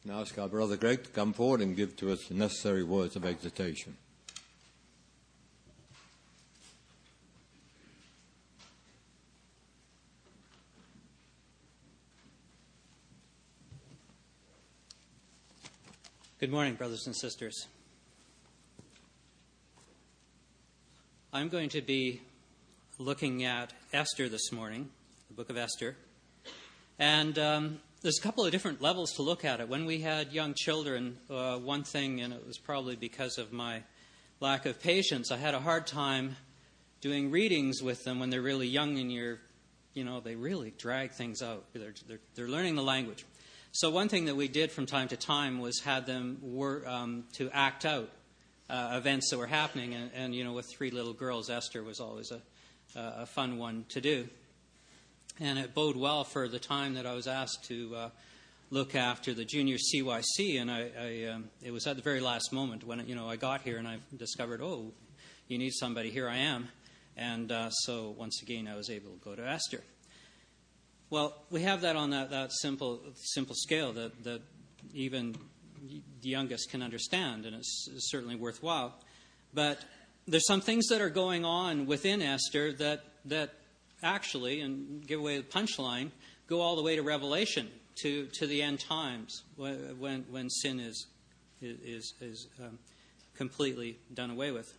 and ask our brother Greg to come forward and give to us the necessary words of exhortation. Good morning, brothers and sisters. I'm going to be looking at Esther this morning, the book of Esther. And there's a couple of different levels to look at it. When we had young children, one thing, and it was probably because of my lack of patience, I had a hard time doing readings with them when they're really young and they really drag things out. They're learning the language. So one thing that we did from time to time was had them to act out events that were happening. And with three little girls, Esther was always a fun one to do. And it bode well for the time that I was asked to look after the junior CYC. And it was at the very last moment when I got here and I discovered, you need somebody. Here I am. And so once again, I was able to go to Esther. Well, we have that on that simple scale that even the youngest can understand, and it's certainly worthwhile. But there's some things that are going on within Esther that actually, and give away the punchline, go all the way to Revelation, to the end times, when sin is completely done away with.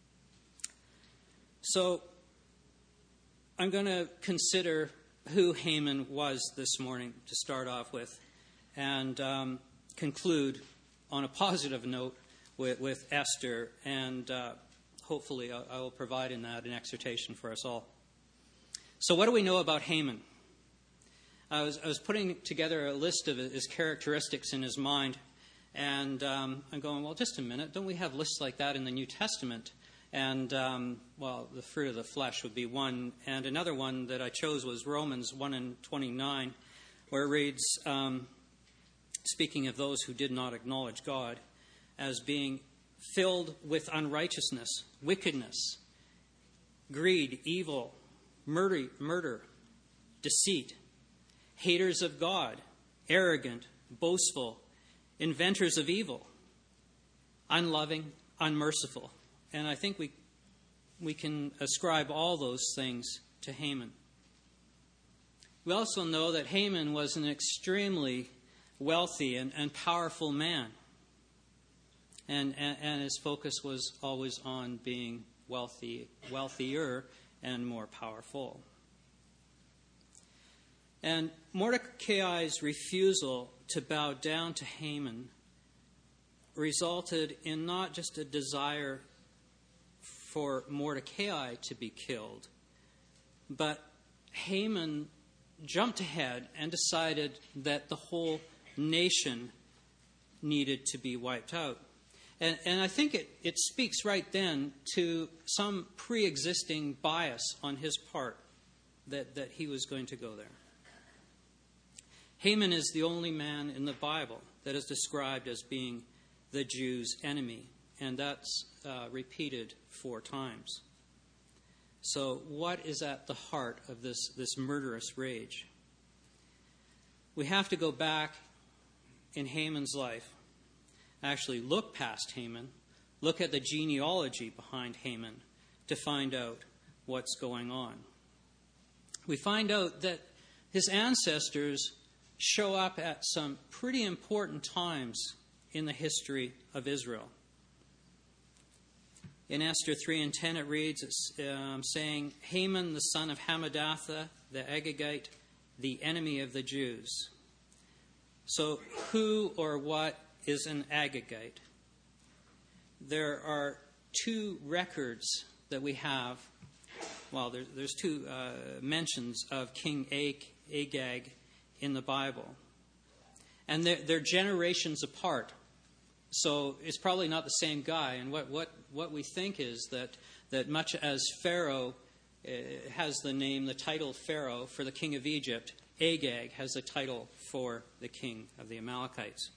So I'm going to consider who Haman was this morning to start off with, and conclude on a positive note with Esther, and hopefully I will provide in that an exhortation for us all. So what do we know about Haman? I was putting together a list of his characteristics in his mind, and I'm going, well, just a minute, don't we have lists like that in the New Testament? And, the fruit of the flesh would be one. And another one that I chose was Romans 1:29, where it reads, speaking of those who did not acknowledge God, as being filled with unrighteousness, wickedness, greed, evil, murder, deceit, haters of God, arrogant, boastful, inventors of evil, unloving, unmerciful. And I think we can ascribe all those things to Haman. We also know that Haman was an extremely wealthy and powerful man. And his focus was always on being wealthier and more powerful. And Mordecai's refusal to bow down to Haman resulted in not just a desire for Mordecai to be killed, but Haman jumped ahead and decided that the whole nation needed to be wiped out. And I think it speaks right then to some pre-existing bias on his part that he was going to go there. Haman is the only man in the Bible that is described as being the Jews' enemy, and that's repeated 4 times. So what is at the heart of this murderous rage? We have to go back in Haman's life, actually look past Haman, look at the genealogy behind Haman to find out what's going on. We find out that his ancestors show up at some pretty important times in the history of Israel. In Esther 3:10 it reads, saying, Haman the son of Hammedatha, the Agagite, the enemy of the Jews. So who or what is an Agagite? There are 2 records that we have. Well, there's 2 mentions of King Agag in the Bible. And they're generations apart. So it's probably not the same guy. And what we think is that much as Pharaoh has the title Pharaoh for the king of Egypt, Agag has the title for the king of the Amalekites.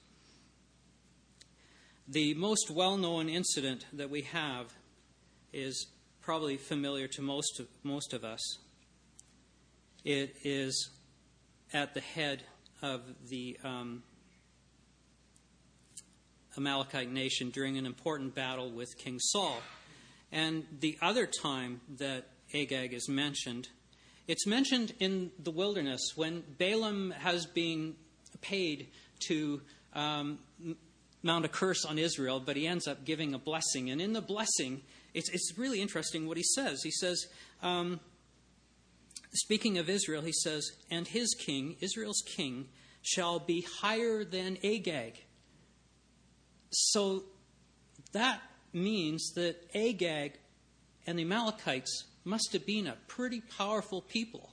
The most well-known incident that we have is probably familiar to most of us. It is at the head of the Amalekite nation during an important battle with King Saul. And the other time that Agag is mentioned, it's mentioned in the wilderness when Balaam has been paid to mount a curse on Israel, but he ends up giving a blessing. And in the blessing, it's really interesting what he says. He says, speaking of Israel, he says, and his king, Israel's king, shall be higher than Agag. So that means that Agag and the Amalekites must have been a pretty powerful people.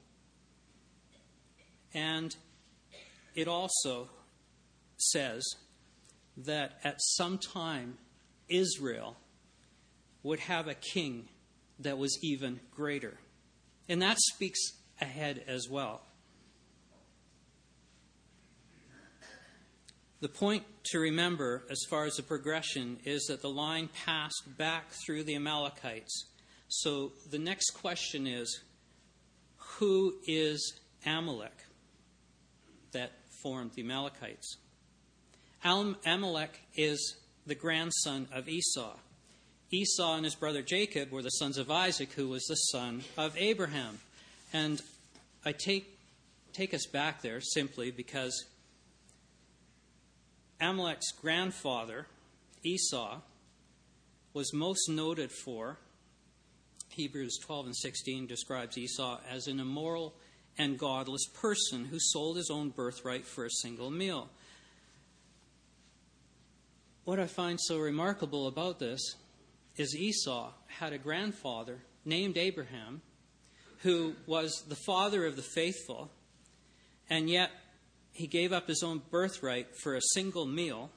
And it also says that at some time Israel would have a king that was even greater. And that speaks ahead as well. The point to remember as far as the progression is that the line passed back through the Amalekites. So the next question is, who is Amalek that formed the Amalekites? Amalek is the grandson of Esau. Esau and his brother Jacob were the sons of Isaac, who was the son of Abraham. And I take us back there simply because Amalek's grandfather, Esau, was most noted for, Hebrews 12 and 16 describes Esau as an immoral and godless person who sold his own birthright for a single meal. What I find so remarkable about this is Esau had a grandfather named Abraham who was the father of the faithful, and yet he gave up his own birthright for a single meal.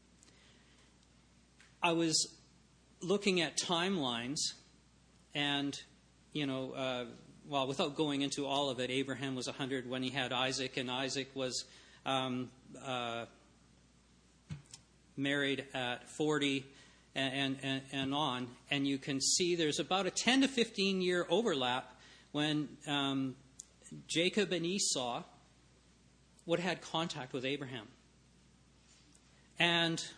I was looking at timelines, and, without going into all of it, Abraham was 100 when he had Isaac, and Isaac was married at 40 and on. And you can see there's about a 10 to 15 year overlap when Jacob and Esau would have had contact with Abraham. And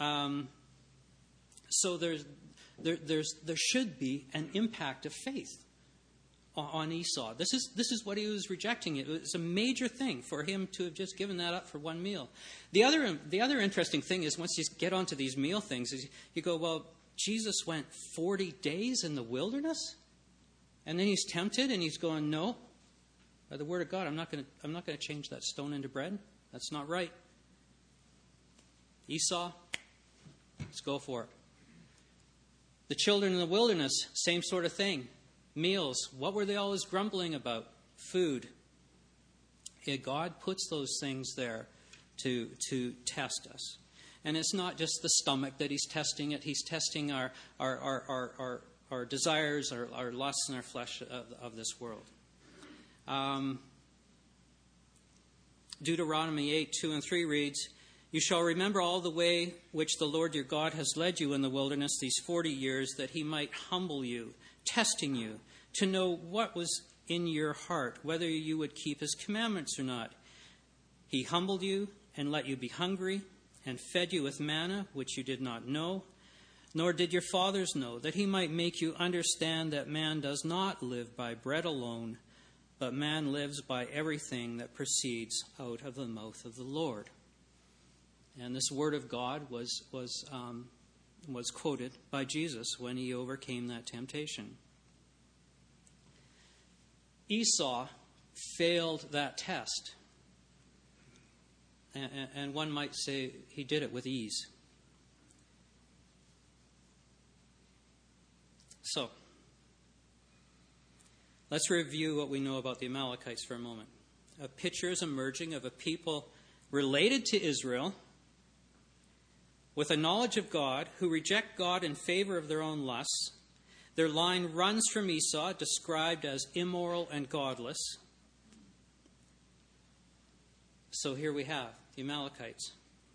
so there should be an impact of faith on Esau. This is what he was rejecting. It was a major thing for him to have just given that up for one meal. The other interesting thing is once you get onto these meal things, is you go, well, Jesus went 40 days in the wilderness, and then he's tempted, and he's going, no, by the word of God, I'm not going to change that stone into bread. That's not right. Esau, let's go for it. The children in the wilderness, same sort of thing. Meals, what were they always grumbling about? Food. Yeah, God puts those things there to test us. And it's not just the stomach that he's testing it. He's testing our desires, our lusts, and our flesh of this world. Deuteronomy 8:2-3 reads, "You shall remember all the way which the Lord your God has led you in the wilderness these 40 years, that he might humble you, testing you, to know what was in your heart, whether you would keep his commandments or not. He humbled you and let you be hungry, and fed you with manna, which you did not know, nor did your fathers know, that he might make you understand that man does not live by bread alone, but man lives by everything that proceeds out of the mouth of the Lord." And this word of God was quoted by Jesus when he overcame that temptation. Esau failed that test. And one might say he did it with ease. So, let's review what we know about the Amalekites for a moment. A picture is emerging of a people related to Israel with a knowledge of God who reject God in favor of their own lusts. Their line runs from Esau, described as immoral and godless. So here we have the Amalekites.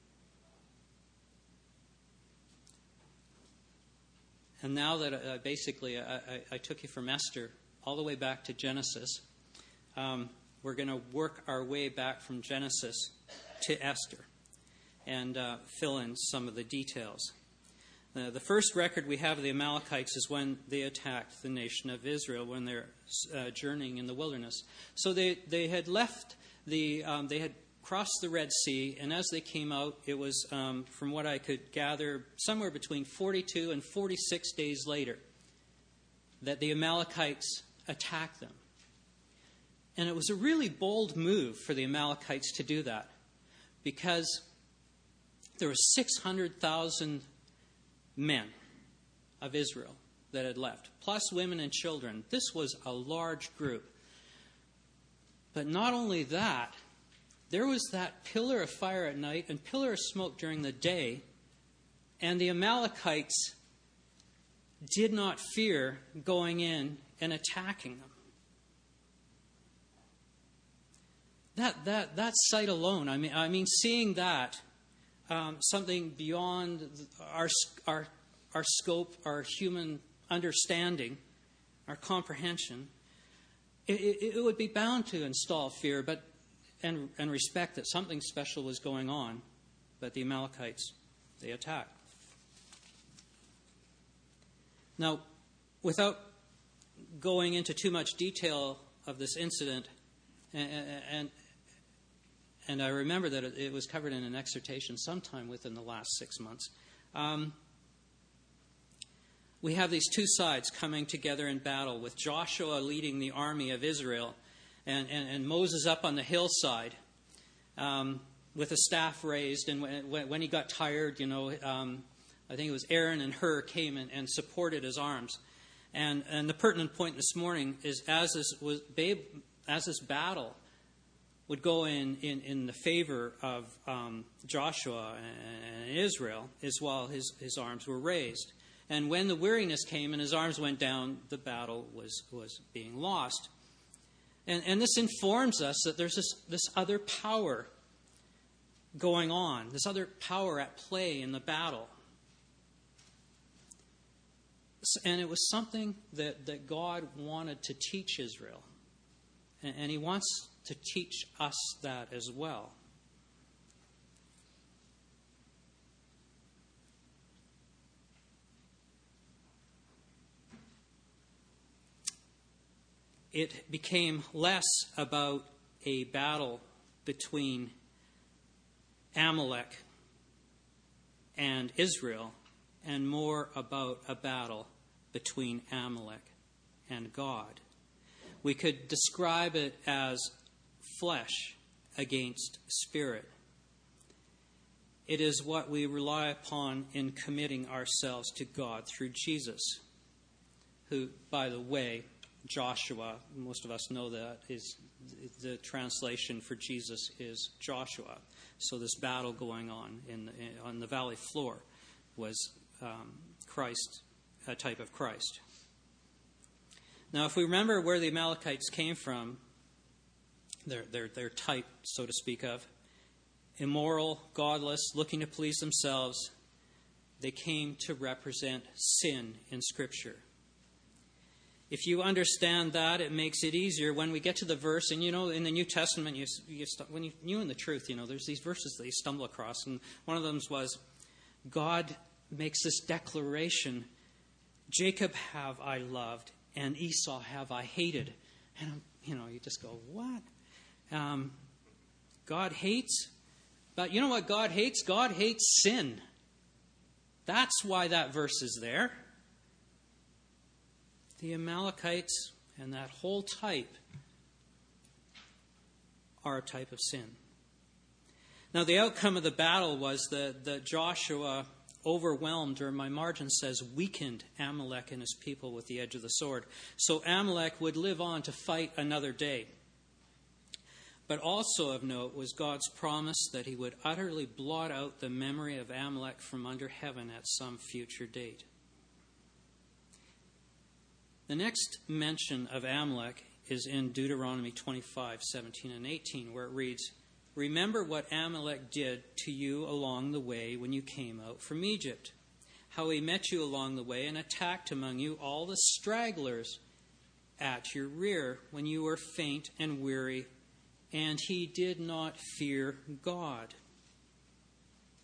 And now that I took you from Esther all the way back to Genesis, we're going to work our way back from Genesis to Esther. and fill in some of the details. The first record we have of the Amalekites is when they attacked the nation of Israel when they're journeying in the wilderness. So they had left they had crossed the Red Sea, and as they came out, it was, from what I could gather, somewhere between 42 and 46 days later that the Amalekites attacked them. And it was a really bold move for the Amalekites to do that, because there were 600,000 men of Israel that had left, plus women and children. This was a large group. But not only that, there was that pillar of fire at night and pillar of smoke during the day, and the Amalekites did not fear going in and attacking them. That sight alone, I mean, seeing that, something beyond our scope, our human understanding, our comprehension, it would be bound to install fear, and respect that something special was going on. But the Amalekites, they attacked. Now, without going into too much detail of this incident, and I remember that it was covered in an exhortation sometime within the last 6 months. We have these two sides coming together in battle, with Joshua leading the army of Israel and Moses up on the hillside with a staff raised. And when he got tired, I think it was Aaron and Hur came and supported his arms. And the pertinent point this morning is as this battle would go in the favor of Joshua and Israel, is while his arms were raised. And when the weariness came and his arms went down, the battle was being lost. And this informs us that there's this other power going on, this other power at play in the battle. And it was something that God wanted to teach Israel. And he wants to teach us that as well. It became less about a battle between Amalek and Israel, and more about a battle between Amalek and God. We could describe it as flesh against spirit. It is what we rely upon in committing ourselves to God through Jesus, who, by the way, Joshua, most of us know that, is the translation for Jesus is Joshua. So this battle going on on the valley floor was Christ, a type of Christ. Now, if we remember where the Amalekites came from, their type, so to speak of, immoral, godless, looking to please themselves, they came to represent sin in Scripture. If you understand that, it makes it easier when we get to the verse. And in the New Testament, when you knew in the truth, there's these verses that you stumble across. And one of them was, God makes this declaration, Jacob have I loved, and Esau have I hated. And, you just go, what? God hates? But you know what God hates? God hates sin. That's why that verse is there. The Amalekites and that whole type are a type of sin. Now, the outcome of the battle was that Joshua overwhelmed, or my margin says weakened, Amalek and his people with the edge of the sword. So Amalek would live on to fight another day. But also of note was God's promise that he would utterly blot out the memory of Amalek from under heaven at some future date. The next mention of Amalek is in Deuteronomy 25:17 and 18, where it reads, "Remember what Amalek did to you along the way when you came out from Egypt, how he met you along the way and attacked among you all the stragglers at your rear when you were faint and weary, and he did not fear God."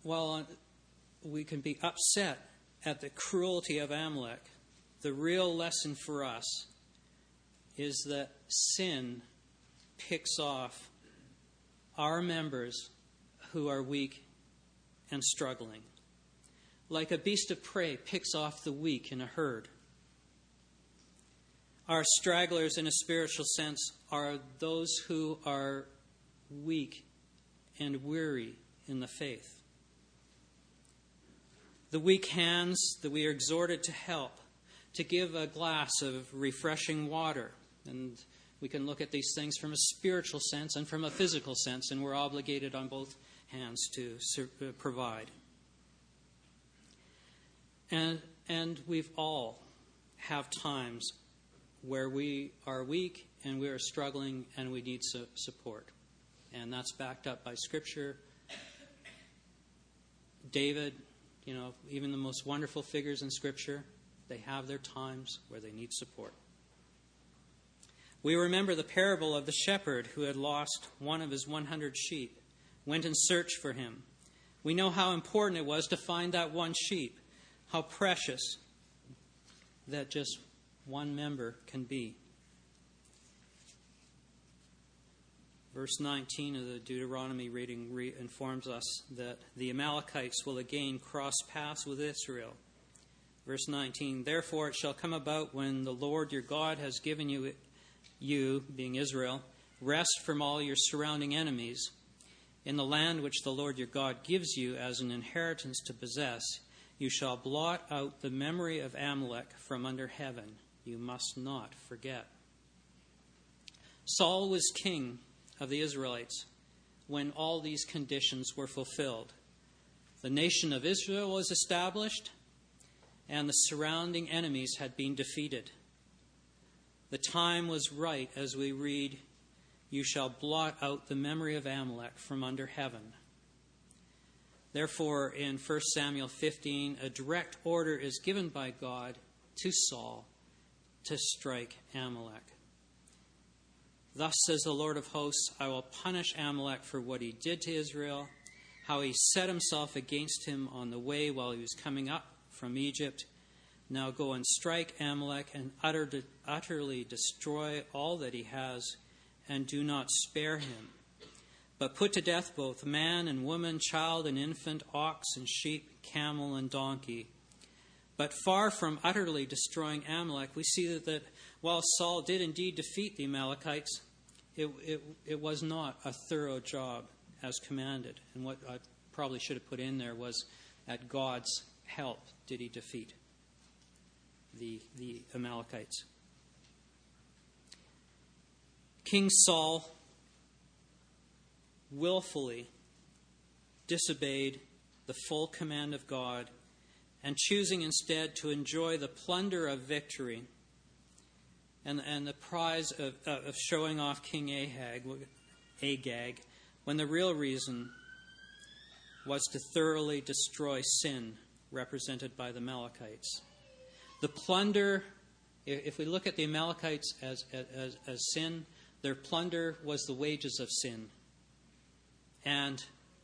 while we can be upset at the cruelty of Amalek, the real lesson for us is that sin picks off our members who are weak and struggling. Like a beast of prey picks off the weak in a herd. Our stragglers, in a spiritual sense, are those who are weak and weary in the faith. The weak hands that we are exhorted to help, to give a glass of refreshing water. And we can look at these things from a spiritual sense and from a physical sense, and we're obligated on both hands to provide. And we've all have times where we are weak and we are struggling and we need support. And that's backed up by Scripture. David, even the most wonderful figures in Scripture, they have their times where they need support. We remember the parable of the shepherd who had lost one of his 100 sheep, went in search for him. We know how important it was to find that one sheep, how precious that just one member can be. Verse 19 of the Deuteronomy reading informs us that the Amalekites will again cross paths with Israel. Verse 19, therefore it shall come about when the Lord your God has given you, being Israel, rest from all your surrounding enemies, in the land which the Lord your God gives you as an inheritance to possess, you shall blot out the memory of Amalek from under heaven. You must not forget. Saul was king of the Israelites when all these conditions were fulfilled. The nation of Israel was established, and the surrounding enemies had been defeated. The time was right, as we read, you shall blot out the memory of Amalek from under heaven. Therefore, in 1 Samuel 15, a direct order is given by God to Saul to strike Amalek. Thus says the Lord of hosts, I will punish Amalek for what he did to Israel, how he set himself against him on the way while he was coming up from Egypt. Now go and strike Amalek and utterly destroy all that he has, and do not spare him. But put to death both man and woman, child and infant, ox and sheep, camel and donkey. But far from utterly destroying Amalek, we see that while Saul did indeed defeat the Amalekites, it was not a thorough job as commanded. And what I probably should have put in there was, at God's help did he defeat the Amalekites. King Saul willfully disobeyed the full command of God, and choosing instead to enjoy the plunder of victory and the prize of showing off King Agag, when the real reason was to thoroughly destroy sin, represented by the Amalekites. The plunder, if we look at the Amalekites as sin, their plunder was the wages of sin. And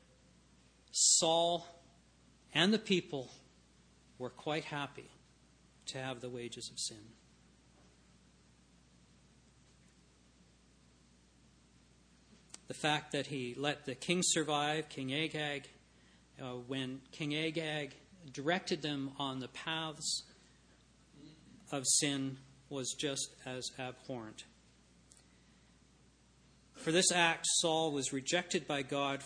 Saul and the people were quite happy to have the wages of sin. The fact that he let the king survive, King Agag, when King Agag directed them on the paths of sin, was just as abhorrent. For this act, Saul was rejected by God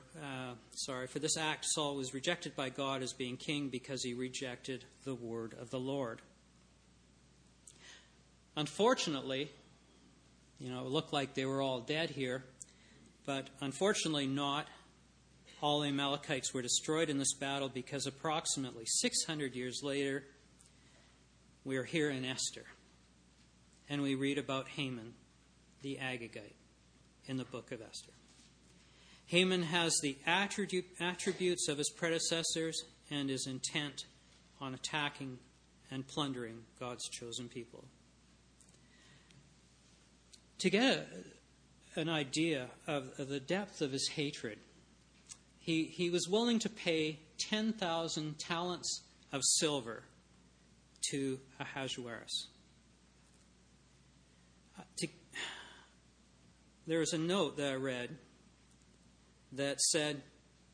Saul was rejected by God as being king because he rejected the word of the Lord. Unfortunately, it looked like they were all dead here, but unfortunately not. All the Amalekites were destroyed in this battle, because approximately 600 years later, we are here in Esther, and we read about Haman, the Agagite, in the book of Esther. Haman has the attributes of his predecessors and is intent on attacking and plundering God's chosen people. To get an idea of the depth of his hatred, he was willing to pay 10,000 talents of silver to Ahasuerus. There was a note that I read that said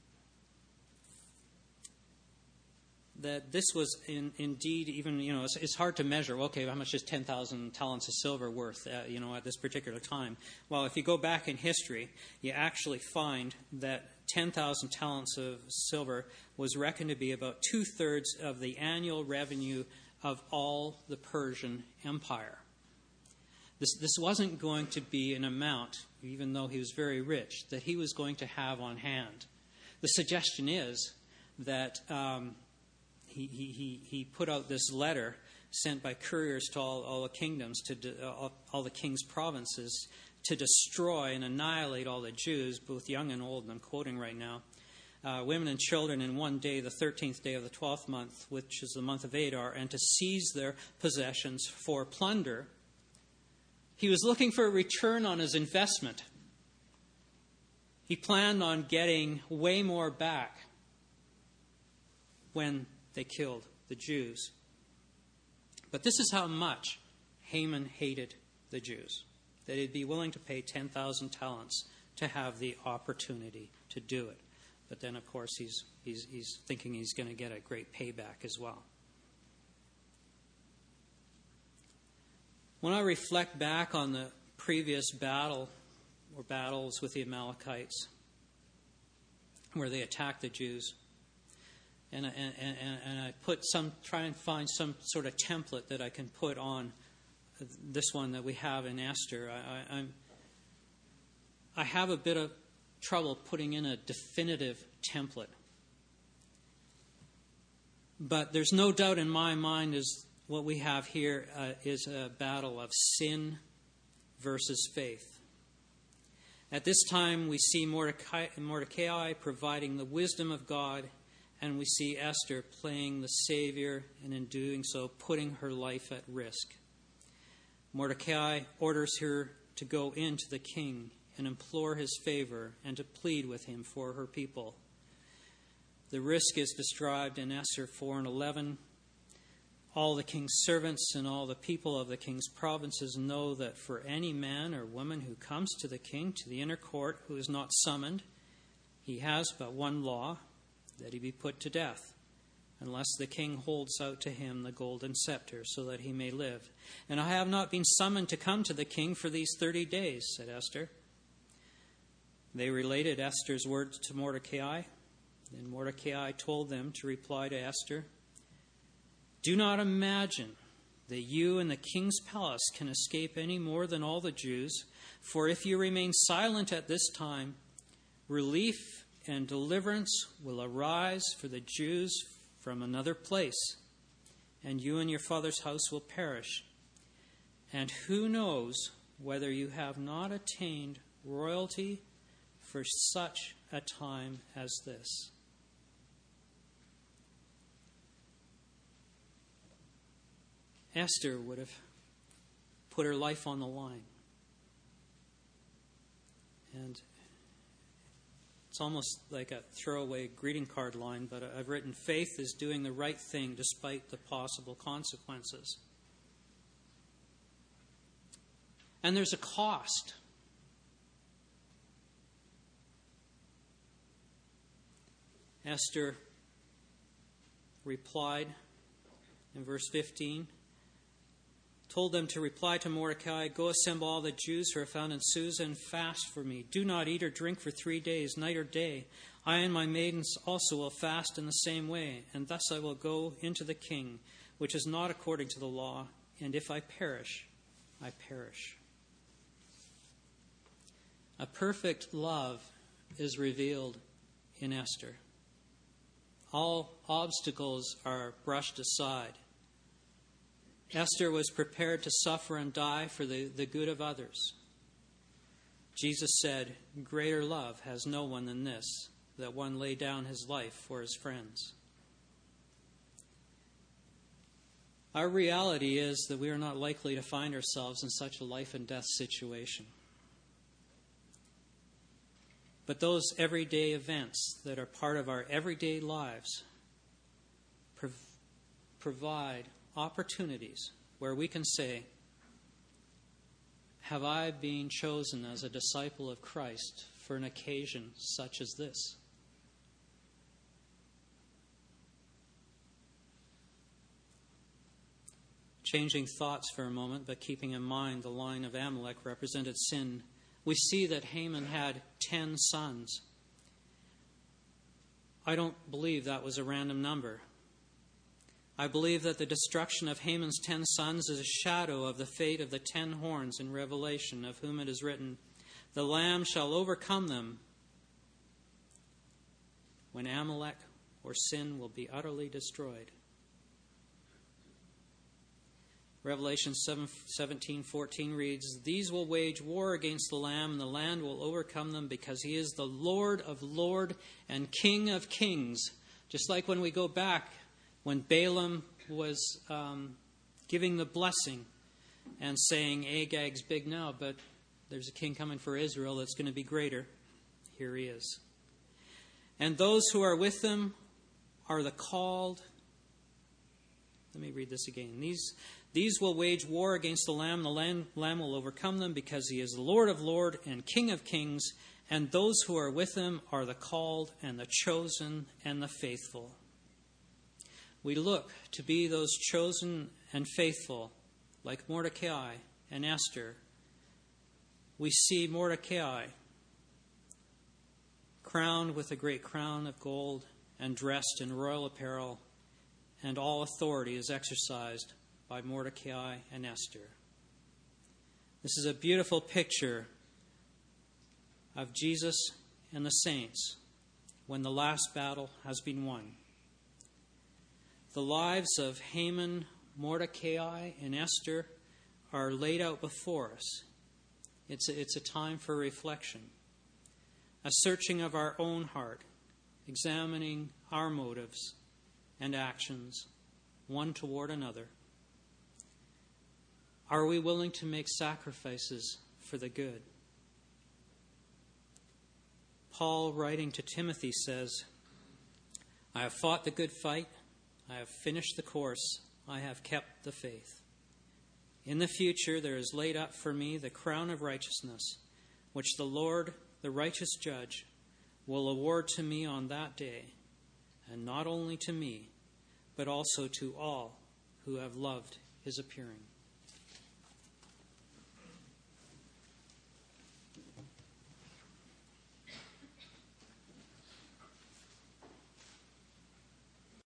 that this was indeed even, it's hard to measure, okay, how much is 10,000 talents of silver worth, at this particular time? Well, if you go back in history, you actually find that 10,000 talents of silver was reckoned to be about 2/3 of the annual revenue of all the Persian Empire. This wasn't going to be an amount, even though he was very rich, that he was going to have on hand. The suggestion is that he put out this letter sent by couriers to all the kingdoms, all the king's provinces, to destroy and annihilate all the Jews, both young and old, and I'm quoting right now, women and children in one day, the 13th day of the 12th month, which is the month of Adar, and to seize their possessions for plunder. He was looking for a return on his investment. He planned on getting way more back when they killed the Jews. But this is how much Haman hated the Jews, that he'd be willing to pay 10,000 talents to have the opportunity to do it. But then, of course, he's thinking he's going to get a great payback as well. When I reflect back on the previous battle or battles with the Amalekites, where they attacked the Jews, and I try and find some sort of template that I can put on this one that we have in Esther. I have a bit of trouble putting in a definitive template, but there's no doubt in my mind is what we have here is a battle of sin versus faith. At this time, we see Mordecai providing the wisdom of God, and we see Esther playing the Savior, and in doing so, putting her life at risk. Mordecai orders her to go in to the king and implore his favor and to plead with him for her people. The risk is described in Esther 4:11. All the king's servants and all the people of the king's provinces know that for any man or woman who comes to the king, to the inner court, who is not summoned, he has but one law, that he be put to death, unless the king holds out to him the golden scepter, so that he may live. And I have not been summoned to come to the king for these 30 days, said Esther. They related Esther's words to Mordecai. Then Mordecai told them to reply to Esther, "Do not imagine that you and the king's palace can escape any more than all the Jews, for if you remain silent at this time, relief and deliverance will arise for the Jews from another place, and you and your father's house will perish. And who knows whether you have not attained royalty for such a time as this?" Esther would have put her life on the line. And it's almost like a throwaway greeting card line, but I've written, faith is doing the right thing despite the possible consequences. And there's a cost. Esther replied in verse 15, told them to reply to Mordecai, "Go assemble all the Jews who are found in Susa and fast for me. Do not eat or drink for 3 days, night or day. I and my maidens also will fast in the same way, and thus I will go into the king, which is not according to the law, and if I perish, I perish." A perfect love is revealed in Esther. All obstacles are brushed aside. Esther was prepared to suffer and die for the good of others. Jesus said, "Greater love has no one than this, that one lay down his life for his friends." Our reality is that we are not likely to find ourselves in such a life and death situation. But those everyday events that are part of our everyday lives provide opportunities where we can say, have I been chosen as a disciple of Christ for an occasion such as this? Changing thoughts for a moment, but keeping in mind the line of Amalek represented sin, we see that Haman had 10 sons. I don't believe that was a random number. I believe that the destruction of Haman's 10 sons is a shadow of the fate of the 10 horns in Revelation, of whom it is written, "The Lamb shall overcome them," when Amalek or sin will be utterly destroyed. Revelation 17:14 reads, "These will wage war against the Lamb, and the land will overcome them, because he is the Lord of lords and King of kings." Just like when we go back, when Balaam was giving the blessing and saying, Agag's big now, but there's a king coming for Israel that's going to be greater. Here he is. "And those who are with them are the called." Let me read this again. These will wage war against the Lamb. The Lamb will overcome them, because he is the Lord of lords and King of kings. And those who are with him are the called and the chosen and the faithful. We look to be those chosen and faithful, like Mordecai and Esther. We see Mordecai crowned with a great crown of gold and dressed in royal apparel, and all authority is exercised by Mordecai and Esther. This is a beautiful picture of Jesus and the saints when the last battle has been won. The lives of Haman, Mordecai, and Esther are laid out before us. It's a time for reflection, a searching of our own heart, examining our motives and actions, one toward another. Are we willing to make sacrifices for the good? Paul, writing to Timothy, says, "I have fought the good fight. I have finished the course. I have kept the faith. In the future there is laid up for me the crown of righteousness, which the Lord, the righteous judge, will award to me on that day, and not only to me, but also to all who have loved his appearing."